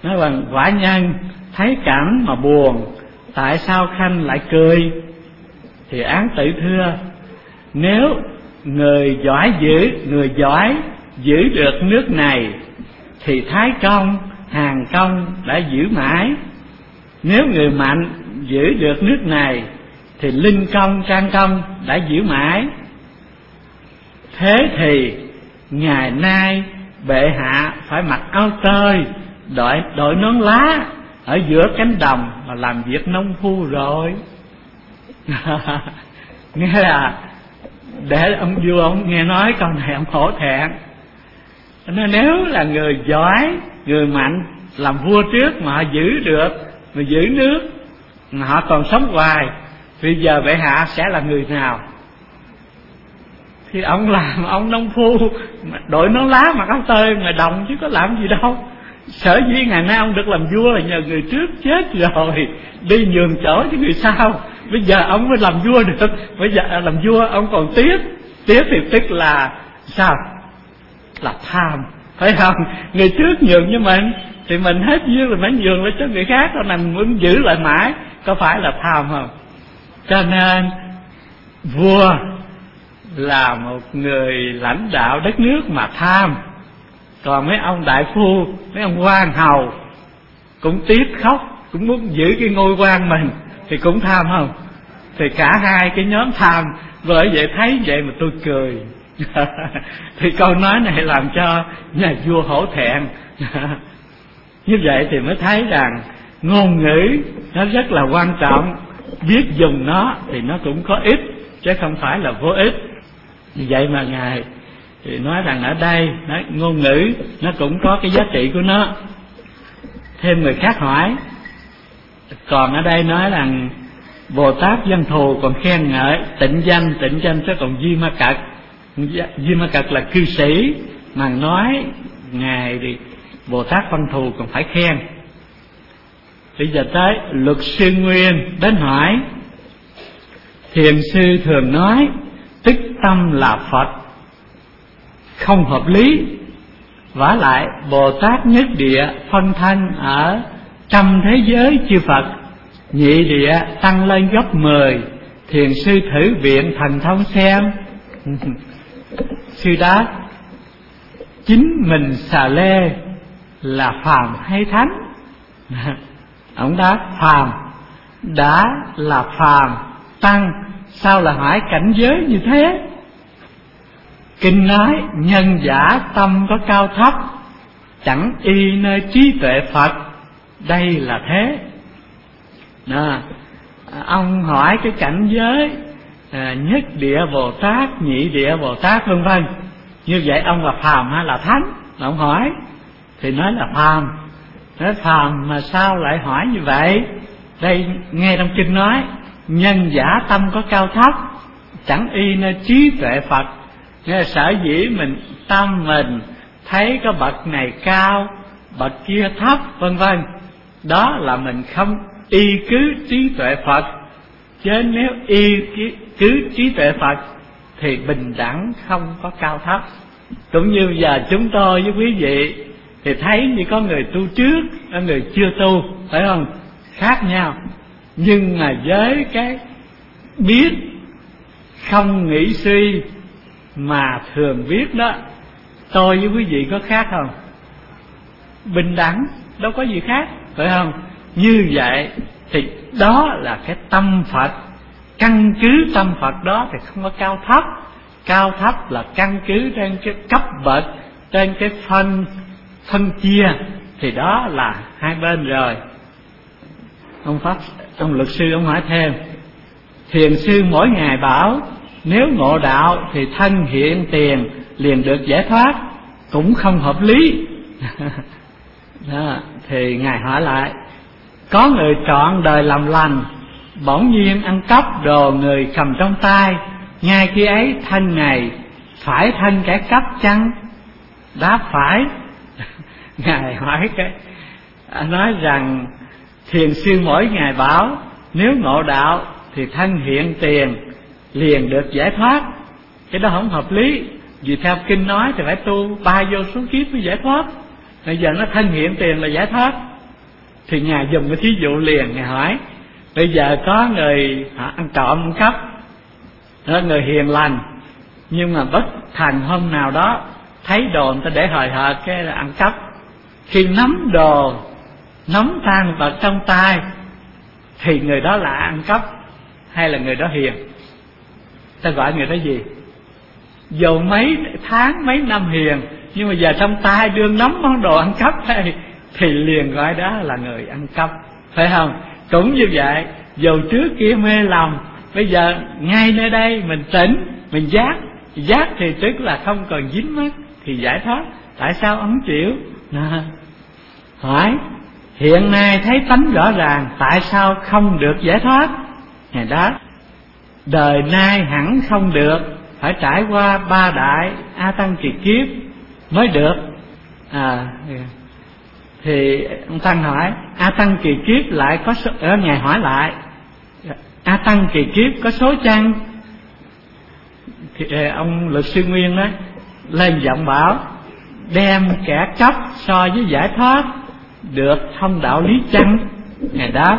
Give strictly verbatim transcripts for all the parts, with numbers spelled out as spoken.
Nói rằng quả nhân thấy cảnh mà buồn, tại sao khanh lại cười? Thì án tử thưa, nếu người giỏi giữ người giỏi giữ được nước này thì Thái Công, Hàn Công đã giữ mãi. Nếu người mạnh giữ được nước này thì Linh Công, Trang Công đã giữ mãi. Thế thì ngày nay bệ hạ phải mặc áo tơi, đội đội nón lá ở giữa cánh đồng mà làm việc nông phu rồi. Nghe là để ông vua ông nghe nói câu này ông hổ thẹn. Nói nếu là người giỏi, người mạnh làm vua trước mà họ giữ được, mà giữ nước, mà họ còn sống hoài, bây giờ bệ hạ sẽ là người nào? Thì ông làm ông nông phu đội nón lá mặc áo tơi ngoài đồng chứ có làm gì đâu. Sở dĩ ngày nay ông được làm vua là nhờ người trước chết rồi, đi nhường chỗ cho người sau. Bây giờ ông mới làm vua được. Bây giờ làm vua ông còn tiếc. Tiếc thì tức là sao? Là tham, phải không? Người trước nhường cho mình thì mình hết duyên rồi phải nhường lại cho người khác, rồi mình muốn giữ lại mãi. Có phải là tham không? Cho nên vua là một người lãnh đạo đất nước mà tham. Còn mấy ông đại phu, mấy ông quan hầu cũng tiếc khóc, cũng muốn giữ cái ngôi quan mình thì cũng tham không? Thì cả hai cái nhóm tham. Bởi vậy thấy vậy mà tôi cười. Thì câu nói này làm cho nhà vua hổ thẹn. Như vậy thì mới thấy rằng ngôn ngữ nó rất là quan trọng. Biết dùng nó thì nó cũng có ích, chứ không phải là vô ích. Vì vậy mà Ngài thì nói rằng ở đây nói, ngôn ngữ nó cũng có cái giá trị của nó. Thêm người khác hỏi, còn ở đây nói rằng Bồ Tát Văn Thù còn khen ngợi tịnh danh, tịnh danh chứ còn Di Ma Cật. Di Ma Cật là cư sĩ mà nói Ngài thì Bồ Tát Văn Thù còn phải khen. Bây giờ tới Luật Sư Nguyên đến hỏi, thiền sư thường nói tức tâm là Phật, không hợp lý. Vả lại Bồ Tát nhất địa phân thân ở trăm thế giới chư Phật, nhị địa tăng lên gấp mười. Thiền sư thử viện thần thông xem. Sư đáp, chính mình xà lê là phàm hay thánh? Ông đáp phàm. Đã là phàm tăng, sao là hỏi cảnh giới như thế? Kinh nói nhân giả tâm có cao thấp, chẳng y nơi trí tuệ Phật, đây là thế. Đó. Ông hỏi cái cảnh giới à, nhất địa Bồ Tát, nhị địa Bồ Tát vân vân. Như vậy ông là phàm hay là thánh? Ông hỏi thì nói là phàm. Nói phàm mà sao lại hỏi như vậy? Đây nghe trong kinh nói nhân giả tâm có cao thấp, chẳng y nơi trí tuệ Phật. Nghĩa là sở dĩ mình tâm mình thấy có bậc này cao, bậc kia thấp vân vân, đó là mình không y cứ trí tuệ Phật. Chứ nếu y cứ trí tuệ Phật thì bình đẳng không có cao thấp. Cũng như giờ chúng tôi với quý vị thì thấy như có người tu trước, có người chưa tu, phải không? Khác nhau. Nhưng mà với cái biết không nghĩ suy mà thường biết đó, tôi với quý vị có khác không? Bình đẳng, đâu có gì khác, phải không? Như vậy thì đó là cái tâm Phật. Căn cứ tâm Phật đó thì không có cao thấp. Cao thấp là căn cứ trên cái cấp bậc, trên cái phân phân chia, thì đó là hai bên rồi. Ông Pháp, ông luật sư ông hỏi thêm, thiền sư mỗi ngày bảo nếu ngộ đạo thì thân hiện tiền liền được giải thoát, cũng không hợp lý. Đó, thì Ngài hỏi lại, có người trọn đời làm lành, bỗng nhiên ăn cắp đồ người cầm trong tay, ngay khi ấy thân Ngài phải thân kẻ cắp chăng? Đáp phải. Ngài hỏi cái nói rằng thiền sư mỗi ngày bảo nếu ngộ đạo thì thân hiện tiền liền được giải thoát, cái đó không hợp lý. Vì theo kinh nói thì phải tu ba vô số kiếp mới giải thoát. Bây giờ nó thân hiện tiền là giải thoát, Thì Ngài dùng cái thí dụ liền, Ngài hỏi bây giờ có người họ ăn trộm ăn cắp, đó người hiền lành, nhưng mà bất thành hôm nào đó thấy đồ người ta để hời hợt cái là ăn cắp. Khi nắm đồ, nắm tang vật trong tay thì người đó là ăn cắp hay là người đó hiền? Ta gọi người đó gì? Dù mấy tháng mấy năm hiền, nhưng mà giờ trong tay đương nắm món đồ ăn cắp này thì liền gọi đó là người ăn cắp, phải không? Cũng như vậy, dù trước kia mê lòng, bây giờ ngay nơi đây mình tỉnh, mình giác. Giác thì tức là không còn dính mắc thì giải thoát. Tại sao ông chịu? À, hỏi hiện nay thấy tánh rõ ràng, tại sao không được giải thoát? Ngày đó đời nay hẳn không được, phải trải qua ba đại a tăng kỳ kiếp mới được. À, thì ông Tăng hỏi a tăng kỳ kiếp lại có số, ở Ngài hỏi lại a tăng kỳ kiếp có số chăng? Thì ông luật sư Nguyên đó lên giọng bảo đem kẻ cấp so với giải thoát được thông đạo lý chăng? Ngài đáp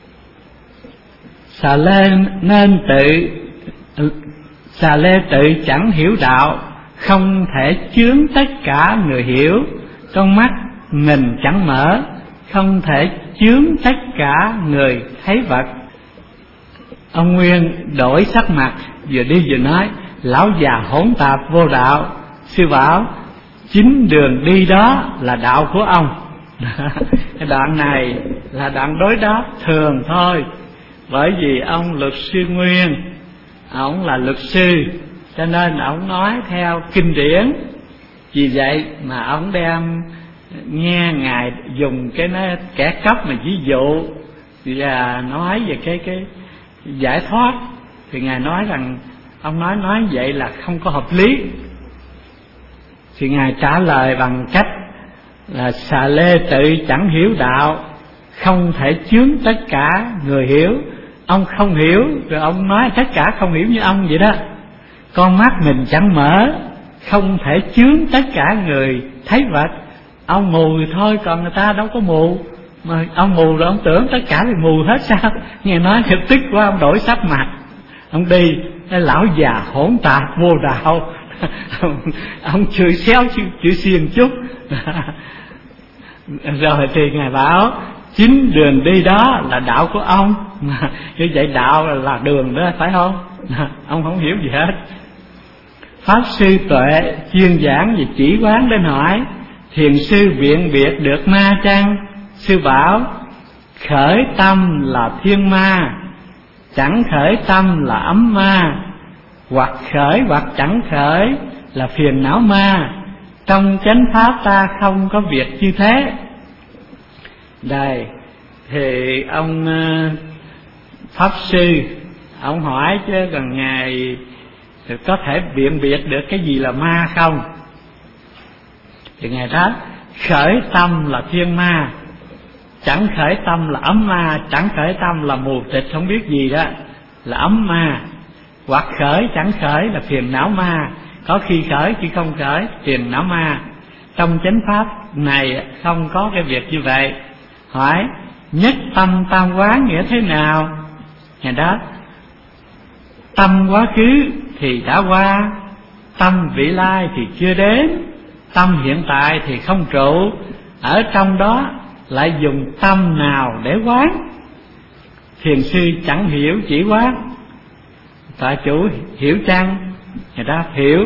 xà lê nên tự xà lê tự chẳng hiểu đạo, không thể chướng tất cả người hiểu. Con mắt mình chẳng mở, không thể chướng tất cả người thấy vật. Ông Nguyên đổi sắc mặt, vừa đi vừa nói lão già hỗn tạp vô đạo. Sư bảo chính đường đi đó là đạo của ông. Cái đoạn này là đoạn đối đáp thường thôi, bởi vì ông luật sư Nguyên ông là luật sư, cho nên ông nói theo kinh điển. Vì vậy mà ông đem nghe Ngài dùng cái nó kẻ cấp mà ví dụ và nói về cái cái giải thoát, thì Ngài nói rằng ông nói nói vậy là không có hợp lý. Thì Ngài trả lời bằng cách là xà lê tự chẳng hiểu đạo, không thể chướng tất cả người hiểu. Ông không hiểu rồi ông nói tất cả không hiểu như ông vậy đó. Con mắt mình chẳng mở, không thể chướng tất cả người thấy vật. Ông mù thì thôi, còn người ta đâu có mù. Mà ông mù rồi ông tưởng tất cả là mù hết sao? Nghe nói thì tức quá, ông đổi sắc mặt, ông đi. Cái lão già hỗn tạp vô đạo. ông, ông chửi xéo chửi, chửi xiên chút. Rồi thì Ngài bảo chính đường đi đó là đạo của ông. Như vậy đạo là, là đường đó, phải không? Ông không hiểu gì hết. Pháp sư Tuệ chuyên giảng về chỉ quán đến hỏi thiền sư biện biệt được ma chăng? Sư bảo khởi tâm là thiên ma, chẳng khởi tâm là ấm ma. Hoặc khởi hoặc chẳng khởi là phiền não ma. Trong chánh pháp ta không có việc như thế. Đây thì ông pháp sư ông hỏi chứ gần Ngài có thể biện biệt được cái gì là ma không? Thì Ngài đáp khởi tâm là thiên ma, chẳng khởi tâm là ấm ma, chẳng khởi tâm là mù tịch không biết gì đó là ấm ma. Hoặc khởi chẳng khởi là phiền não ma, có khi khởi khi không khởi phiền não ma. Trong chánh pháp này không có cái việc như vậy. Hỏi nhất tâm tam quán nghĩa thế nào? Ngài đáp tâm quá khứ thì đã qua, tâm vị lai thì chưa đến, tâm hiện tại thì không trụ. Ở trong đó lại dùng tâm nào để quán? Thiền sư chẳng hiểu chỉ quán. Tại chủ hiểu chăng? Người ta hiểu.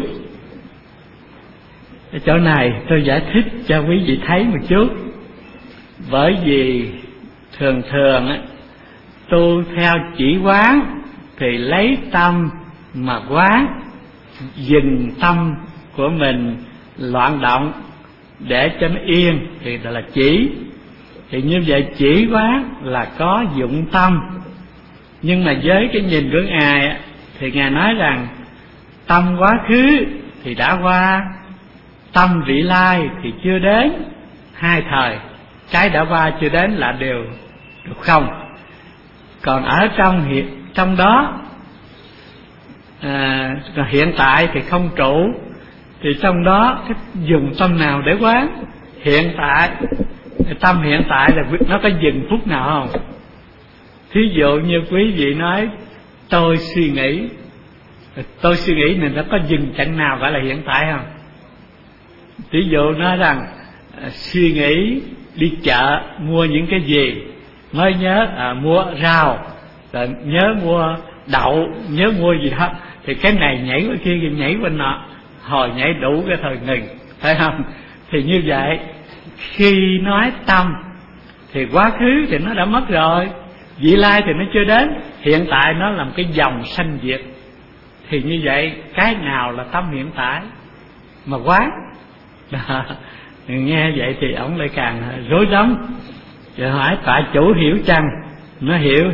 Cái chỗ này tôi giải thích cho quý vị thấy một chút. Bởi vì thường thường á, tu theo chỉ quán thì lấy tâm mà quán, dừng tâm của mình loạn động để cho nó yên thì là chỉ. Thì như vậy chỉ quán là có dụng tâm. Nhưng mà với cái nhìn của Ngài thì Ngài nói rằng tâm quá khứ thì đã qua, tâm vị lai thì chưa đến. Hai thời, cái đã qua chưa đến là đều được không. Còn ở trong hiện trong đó à, hiện tại thì không trụ, thì trong đó cái dùng tâm nào để quán? Hiện tại Tâm hiện tại là nó có dừng phút nào không? Thí dụ như quý vị nói tôi suy nghĩ, tôi suy nghĩ này nó có dừng chặng nào gọi là hiện tại không? Thí dụ nói rằng suy nghĩ đi chợ mua những cái gì, mới nhớ à, mua rau, rồi nhớ mua đậu, nhớ mua gì đó, thì cái này nhảy qua kia, nhảy qua nọ, hồi nhảy đủ cái thời ngừng, phải không? Thì như vậy khi nói tâm thì quá khứ thì nó đã mất rồi, vị lai thì nó chưa đến, hiện tại nó là một cái dòng sanh diệt. Thì như vậy cái nào là tâm hiện tại mà quán đó. Nghe vậy thì ông lại càng rối rắm, rồi hỏi tại chủ hiểu chăng? Nó hiểu.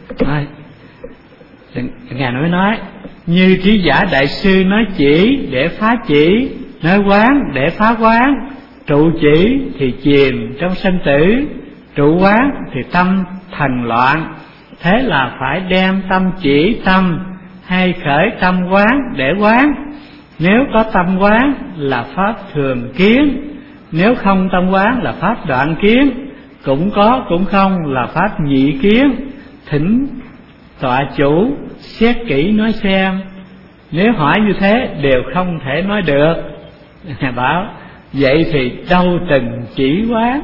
Ngài mới nói như trí giả đại sư nói chỉ để phá chỉ, nói quán để phá quán, trụ chỉ thì chìm trong sanh tử, trụ quán thì tâm thành loạn. Thế là phải đem tâm chỉ tâm hay khởi tâm quán để quán. Nếu có tâm quán là pháp thường kiến, nếu không tâm quán là pháp đoạn kiến, cũng có cũng không là pháp nhị kiến. Thỉnh tọa chủ xét kỹ nói xem, nếu hỏi như thế đều không thể nói được. Ngài bảo vậy thì đâu từng chỉ quán.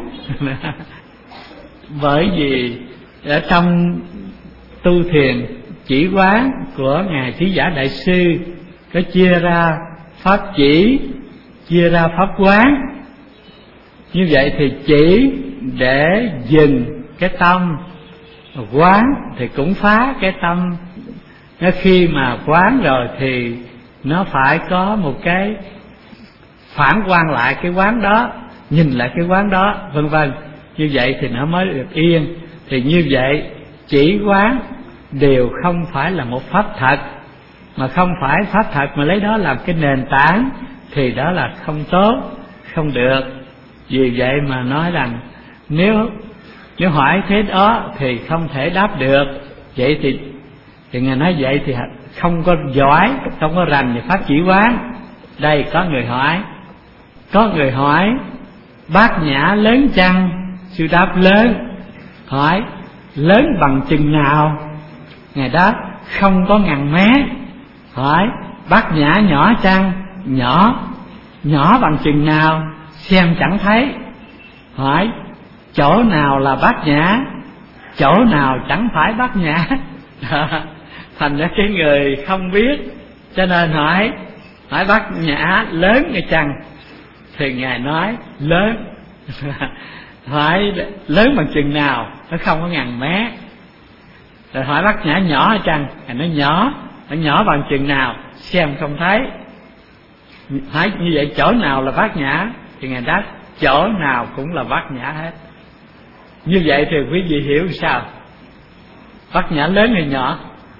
Bởi vì ở trong tu thiền chỉ quán của Ngài Trí Giả Đại Sư có chia ra pháp chỉ, chia ra pháp quán. Như vậy thì chỉ để dừng cái tâm, quán thì cũng phá cái tâm. Nó khi mà quán rồi thì nó phải có một cái phản quan lại cái quán đó, nhìn lại cái quán đó, vân vân. Như vậy thì nó mới được yên. Thì như vậy chỉ quán đều không phải là một pháp thật, mà không phải pháp thật mà lấy đó làm cái nền tảng thì đó là không tốt, không được. Vì vậy mà nói rằng nếu nếu hỏi thế đó thì không thể đáp được. Vậy thì thì Ngài nói vậy thì không có giỏi, không có rành về pháp chỉ quán. Đây có người hỏi, có người hỏi bát nhã lớn chăng? Sư đáp lớn. Hỏi lớn bằng chừng nào? Ngài đáp không có ngàn mé. Hỏi bát nhã nhỏ chăng? Nhỏ. Nhỏ bằng chừng nào? Xem chẳng thấy. Hỏi chỗ nào là bát nhã? Chỗ nào chẳng phải bát nhã? Thành ra cái người không biết, cho nên hỏi hỏi bát nhã lớn hay chăng? Thì Ngài nói lớn. Hỏi lớn bằng chừng nào? Nó không có ngàn mé. Rồi hỏi bát nhã nhỏ hay chăng? Ngài nói nhỏ. Nó nhỏ bằng chừng nào? Xem không thấy. Hỏi như vậy chỗ nào là bát nhã? Thì Ngài đáp chỗ nào cũng là bát nhã hết. Như vậy thì quý vị hiểu sao? Bát nhã lớn hay nhỏ?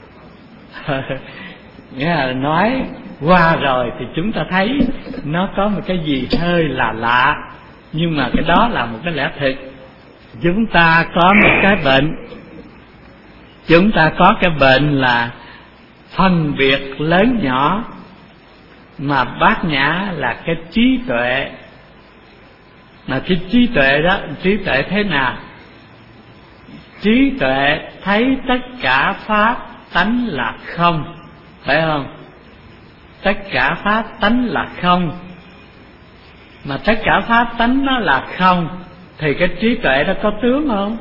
Nghĩa là nói qua rồi thì chúng ta thấy nó có một cái gì hơi là lạ, nhưng mà cái đó là một cái lẽ thực. Chúng ta có một cái bệnh, chúng ta có cái bệnh là phân biệt lớn nhỏ, mà bát nhã là cái trí tuệ. Mà cái trí tuệ đó, trí tuệ thế nào? Trí tuệ thấy tất cả pháp tánh là không, phải không? Tất cả pháp tánh là không. Mà tất cả pháp tánh nó là không thì cái trí tuệ đó có tướng không?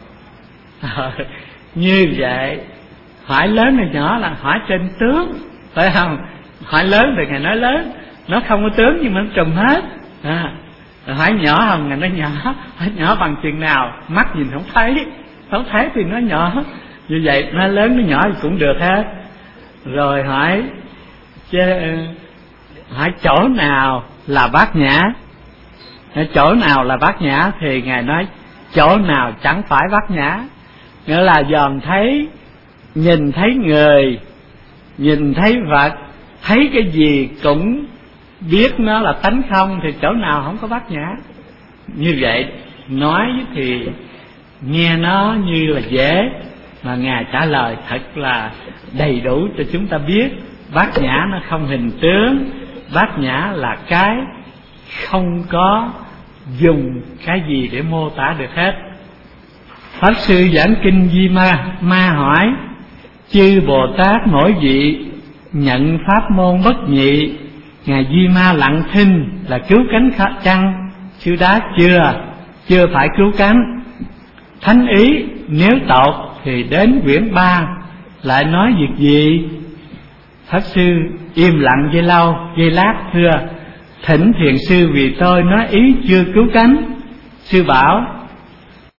Như vậy hỏi lớn hay nhỏ là hỏi trên tướng, phải không? Hỏi lớn thì Ngài nói lớn, nó không có tướng nhưng mà nó trùm hết. À, hỏi nhỏ không? Ngài nói nhỏ. Hỏi nhỏ bằng chừng nào? Mắt nhìn không thấy, không thấy thì nó nhỏ. Như vậy nó lớn nó nhỏ thì cũng được hết. Rồi hỏi chứ, hỏi chỗ nào là bát nhã? Chỗ nào là bát nhã? Thì Ngài nói chỗ nào chẳng phải bát nhã. Nghĩa là dòm thấy, nhìn thấy người, nhìn thấy vật, thấy cái gì cũng biết nó là tánh không, thì chỗ nào không có bát nhã. Như vậy nói thì nghe nó như là dễ, mà Ngài trả lời thật là đầy đủ cho chúng ta biết. Bát nhã nó không hình tướng, bát nhã là cái không có dùng cái gì để mô tả được hết. Pháp sư giảng kinh Di Ma Ma hỏi: chư Bồ Tát mỗi vị nhận pháp môn bất nhị, ngài Di Ma lặng thinh là cứu cánh chăng? Sư đáp: chưa, chưa phải cứu cánh. Thánh ý nếu tột thì đến quyển ba lại nói việc gì? Pháp sư im lặng giây lâu giây lát thưa: thỉnh thiền sư vì tôi nói ý chưa cứu cánh. Sư bảo: